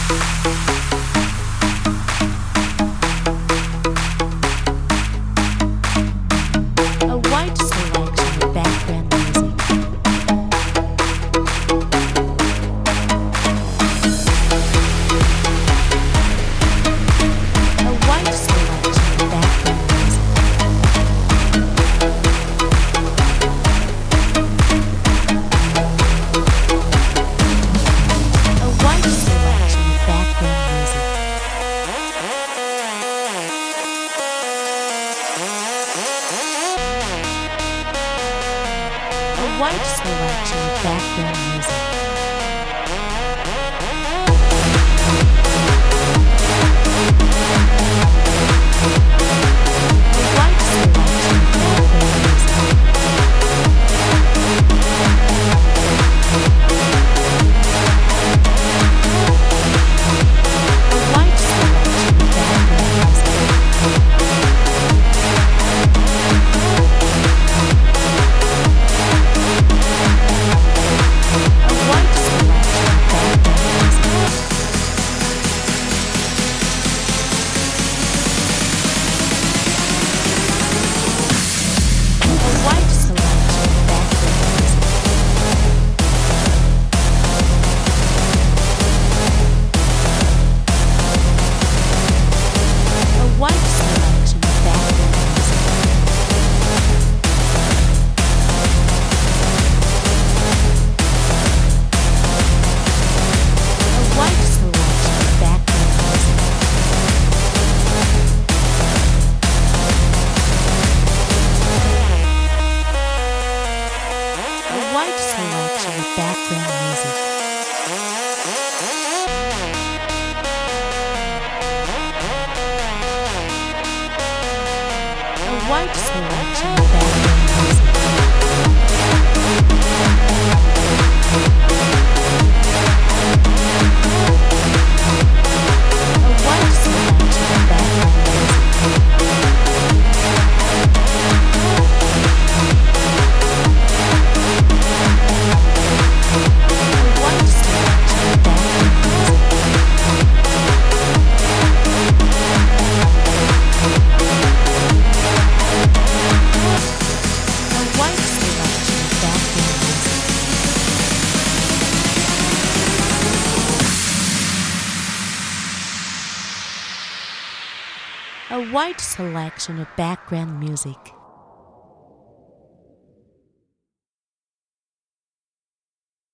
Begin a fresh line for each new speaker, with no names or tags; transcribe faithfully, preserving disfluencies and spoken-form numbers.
A wide selection of background music. A wide selection of background music. A wide selection of background music. A wide selection of background music. A wide selection of background music. A wide selection of background music. A wide selection of background music. A wide selection of background music. A wide selection of background music. A wide selection of background music. A wide selection of background music. A wide selection of background music. A wide selection of background music. A wide selection of background music. A wide selection of background music. A wide selection of background music.